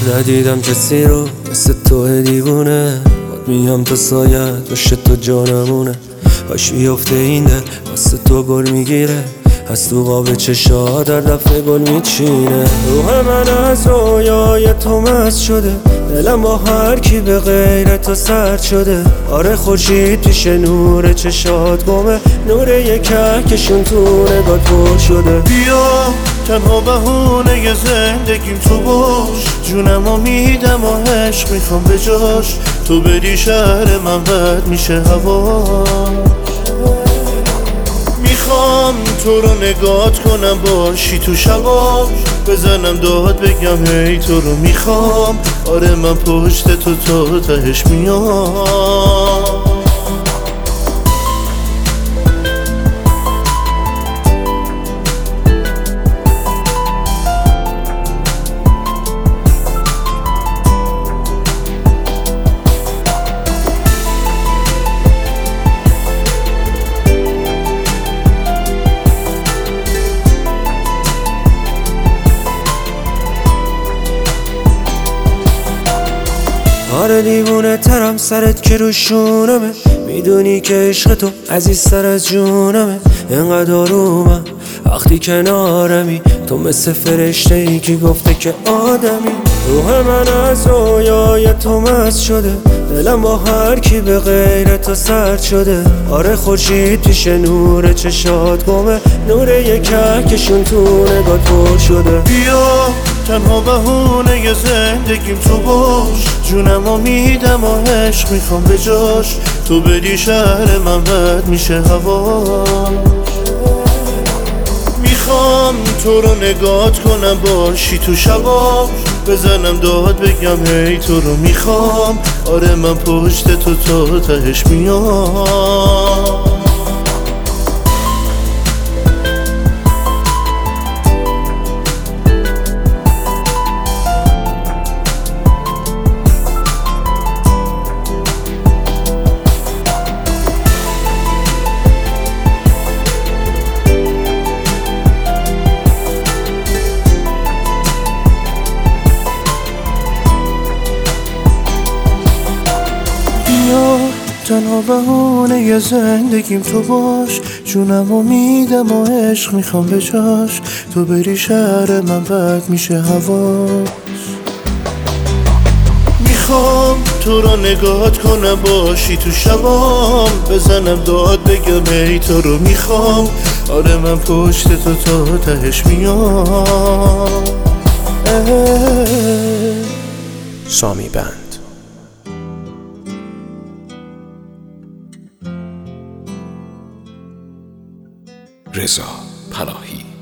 ندیدم کسی رو مثل تو دیوونه، باد میام تا سایه باشه تو جانمونه. باش بیفته این دل واسه تو گل میگیره، از تو قاب چشا در دفعه گل میچینه. روح من از رویای تو مست شده، دلم با هر کی به غیر تو سرد شده. آره خورشید پیش نور چشات گمه، نور یک کهکشون تو نگات پر شده. بیا تنها بهونه ی زندگیم تو باش، جونمو میدم و عشق میخوام به جاش. تو بری شهر من بد میشه هوا، میخوام تو رو نگات کنم باشی تو شبا، بزنم داد بگم هی تو رو میخوام. آره من پشت تو تا تهش میام. آره دیوونه ترم سرت که روشونمه، میدونی که عشق تو عزیزتر از جونمه. اینقدر آرومم وقتی کنارمی، تو مثل فرشته ای که گفته که آدمی. روح من از رویای تو مست شده، دلم با هر کی به غیر تو سرد شده. آره خورشید پیش نور چشات گمه، نور یک کهکشون تو نگات پر شده. بیا تنها بهونه ی زندگیم تو باش، جونمو میدم و عشق میخوام به جاش. تو بری شهر من بد میشه هوا، میخوام تو رو نگات کنم باشی تو شبا، بزنم داد بگم هی تو رو میخوام. آره من پشت تو تا تهش میام. تنها بهونه ی زندگیم تو باش، جونمو میدم و عشق میخوام به جاش. تو بری شهر من بد میشه هواش، میخوام تو رو نگات کنم باشی تو شبام، بزنم داد بگم ای تو رو میخوام. آره من پشت تو تا تهش میام. سامی بند. رضا پناهی.